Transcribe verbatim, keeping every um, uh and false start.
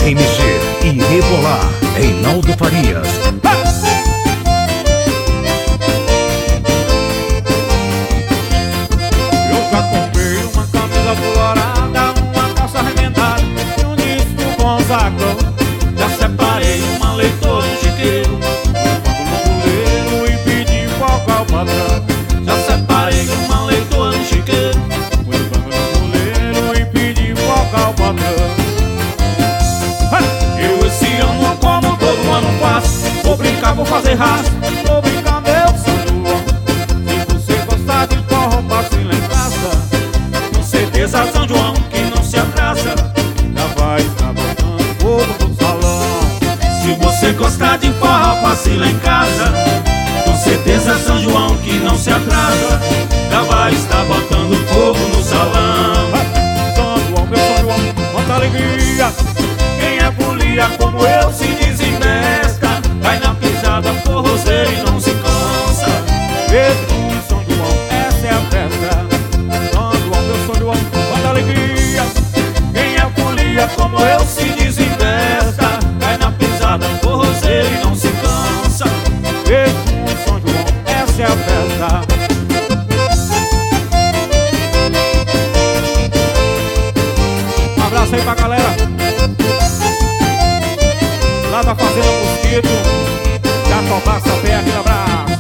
Quem mexer e rebolar, Reinaldo Farias. Eu já comprei uma camisa colorada, uma calça remendada e um disco consagrou. Já separei uma leitora, um chiqueiro, um puleiro e pedi foco ao patrão. Já separei uma leitora, um chiqueiro, um puleiro e pedi foco ao patrão. Eu esse ano, como todo ano faço, vou brincar, vou fazer raça, vou brincar meu São João. Se você gostar de forró, passe lá em casa. Com certeza São João que não se atrasa, já vai estar botando fogo no salão. Se você gostar de forró, passe lá em casa. Com certeza São João que não se atrasa, já vai estar botando fogo no salão. São João, meu São João, quanta alegria. Quem é folia como eu se desinvesta, vai na pisada forrozeira e não se cansa. Esse São João, essa é a festa. São João, meu São João, quanta alegria. Quem é folia como eu se desinvesta, vai na pisada forrozeira e não se cansa. Esse São João, essa é a festa. Um abraço aí pra